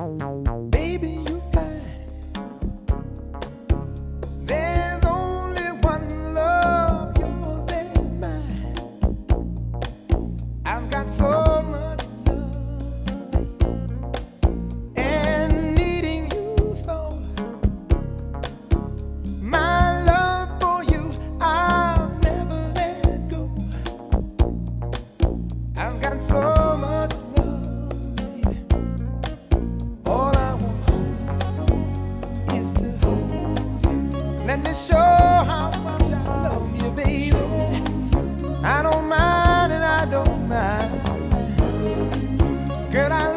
Baby, you fine. There's only one love, yours and mine. I've got so much love and needing you so. My love for you, I'll never let go. I've got so much love, baby. All I want is to hold you. Let me show how much I love you, baby. I don't mind and I don't mind. Girl, I